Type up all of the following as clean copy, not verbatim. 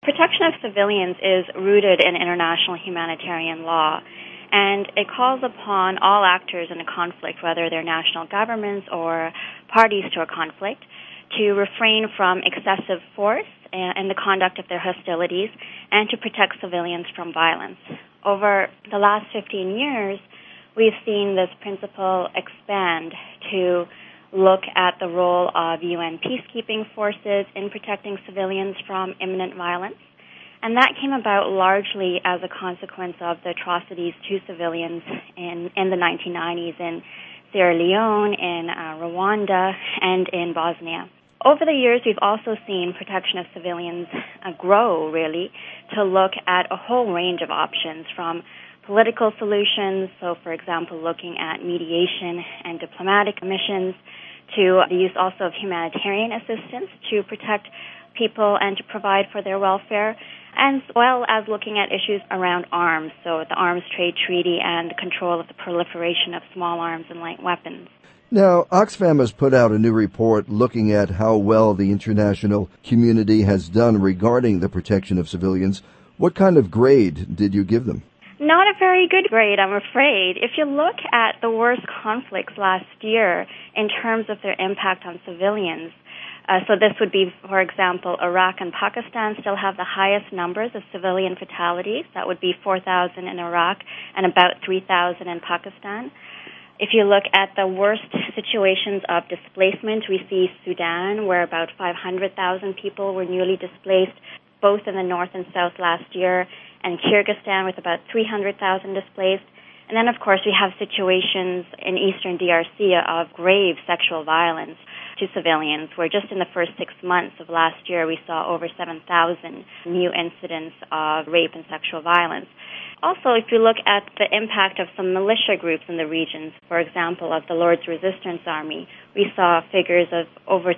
Protection of civilians is rooted in international humanitarian law, and it calls upon all actors in a conflict, whether they're national governments or parties to a conflict, to refrain from excessive force in the conduct of their hostilities and to protect civilians from violence. Over the last 15 years, we've seen this principle expand to look at the role of UN peacekeeping forces in protecting civilians from imminent violence. And that came about largely as a consequence of the atrocities to civilians in the 1990s in Sierra Leone, in Rwanda, and in Bosnia. Over the years, we've also seen protection of civilians grow, really, to look at a whole range of options, from political solutions, so for example, looking at mediation and diplomatic missions, to the use also of humanitarian assistance to protect people and to provide for their welfare, as well as looking at issues around arms, so the Arms Trade Treaty and control of the proliferation of small arms and light weapons. Now, Oxfam has put out a new report looking at how well the international community has done regarding the protection of civilians. What kind of grade did you give them? Not a very good grade, I'm afraid. If you look at the worst conflicts last year in terms of their impact on civilians, so this would be, for example, Iraq and Pakistan still have the highest numbers of civilian fatalities. That would be 4,000 in Iraq and about 3,000 in Pakistan. If you look at the worst situations of displacement, we see Sudan, where about 500,000 people were newly displaced, both in the north and south last year, and Kyrgyzstan with about 300,000 displaced. And then, of course, we have situations in eastern DRC of grave sexual violence to civilians, where just in the first 6 months of last year, we saw over 7,000 new incidents of rape and sexual violence. Also, if you look at the impact of some militia groups in the regions, for example, of the Lord's Resistance Army, we saw figures of over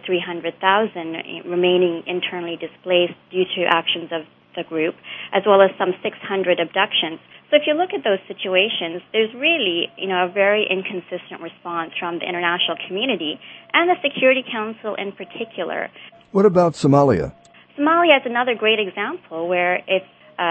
300,000 remaining internally displaced due to actions of the group, as well as some 600 abductions. So if you look at those situations, there's really, a very inconsistent response from the international community and the Security Council in particular. What about Somalia? Somalia is another great example where it's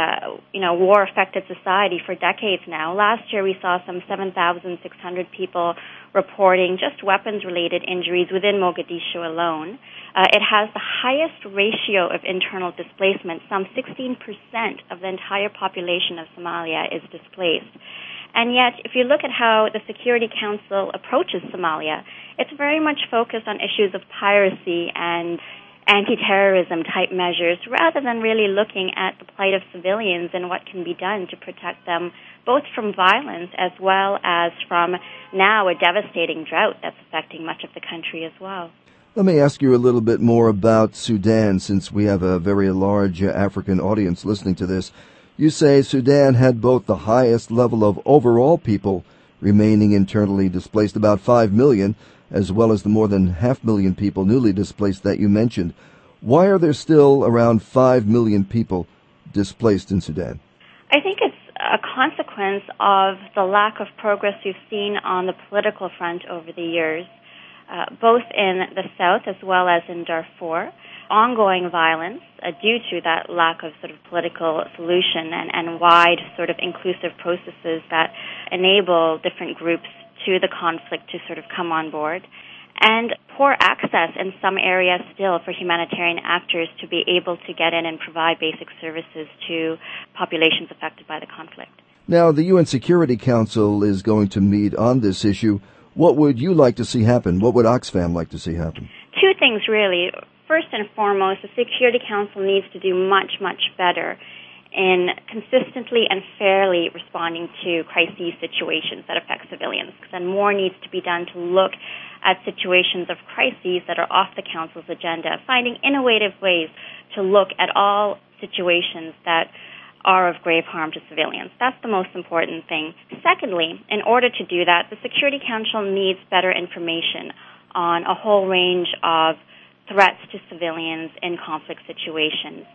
war-affected society for decades now. Last year we saw some 7,600 people reporting just weapons-related injuries within Mogadishu alone. It has the highest ratio of internal displacement. Some 16% of the entire population of Somalia is displaced. And yet, if you look at how the Security Council approaches Somalia, it's very much focused on issues of piracy and anti-terrorism type measures, rather than really looking at the plight of civilians and what can be done to protect them both from violence as well as from now a devastating drought that's affecting much of the country as well. Let me ask you a little bit more about Sudan, since we have a very large African audience listening to this. You say Sudan had both the highest level of overall people remaining internally displaced, about 5 million, as well as the more than 500,000 people newly displaced that you mentioned. Why are there still around 5 million people displaced in Sudan? I think it's a consequence of the lack of progress we've seen on the political front over the years, both in the south as well as in Darfur. Ongoing violence due to that lack of sort of political solution and wide sort of inclusive processes that enable different groups to the conflict to sort of come on board, and poor access in some areas still for humanitarian actors to be able to get in and provide basic services to populations affected by the conflict. Now, the UN Security Council is going to meet on this issue. What would you like to see happen? What would Oxfam like to see happen? Two things, really. First and foremost, the Security Council needs to do much, much better in consistently and fairly responding to crisis situations that affect civilians. And more needs to be done to look at situations of crises that are off the Council's agenda, finding innovative ways to look at all situations that are of grave harm to civilians. That's the most important thing. Secondly, in order to do that, the Security Council needs better information on a whole range of threats to civilians in conflict situations.